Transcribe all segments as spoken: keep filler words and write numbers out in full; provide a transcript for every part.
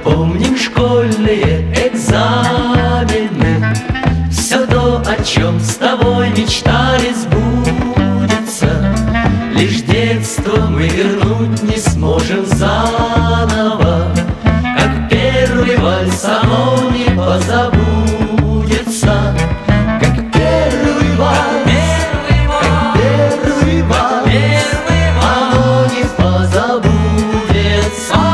помним школьные экзамены. Все то, о чем с тобой мечтали, сбудется. Лишь детство мы вернуть не сможем заново, как первый вальс оно не позабудется. Как первый вальс, как первый вальс, оно не позабудется.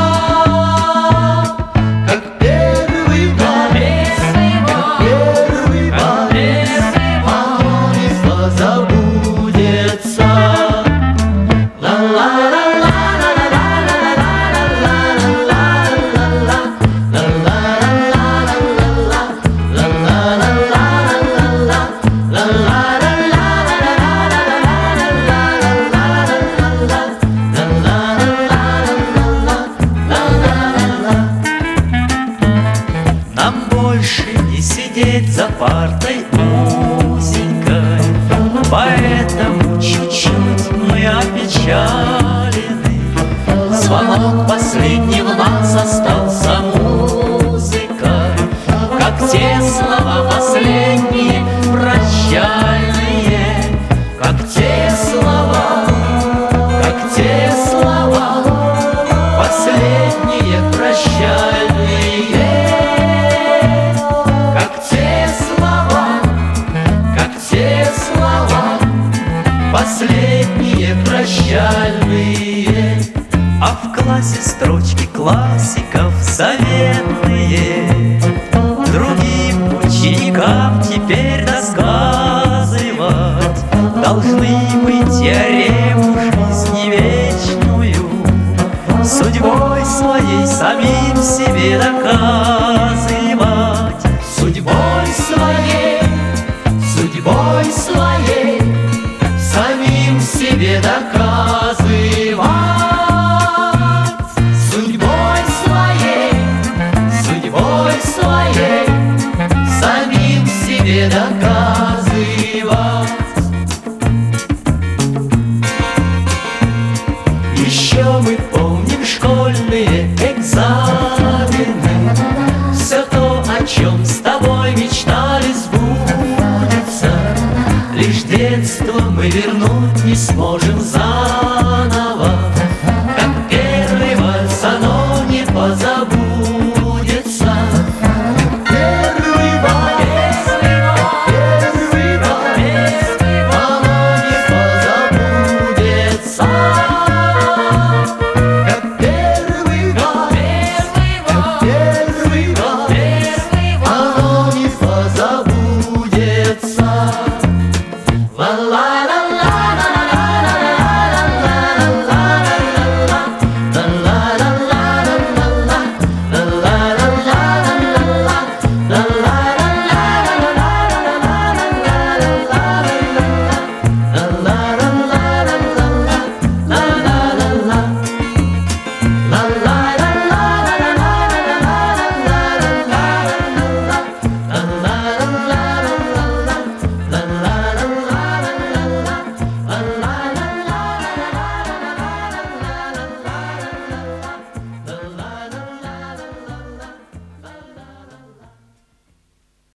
Как первый вальс, как первый вальс, оно не позабудется. Нам больше не сидеть за партой узенькой, поэтому чуть-чуть мы опечалены. Звонок последний в нас остался музыкой, как те слова последние прощальные, как те слова, как те слова последние прощальные. Как те слова, как те слова последние прощальные. А в классе строчки классиков заветные другим ученикам теперь рассказывать должны мы теорему жизни вечную, судьбой своей самим себе доказывать. Судьбой своей, судьбой своей самим себе доказывать. Судьбой своей, судьбой своей самим себе доказывать. Еще мы помним школьные экзамены. Все то, о чем с тобой мечтали, сбудется. Лишь детство мы вернуть не сможем заново,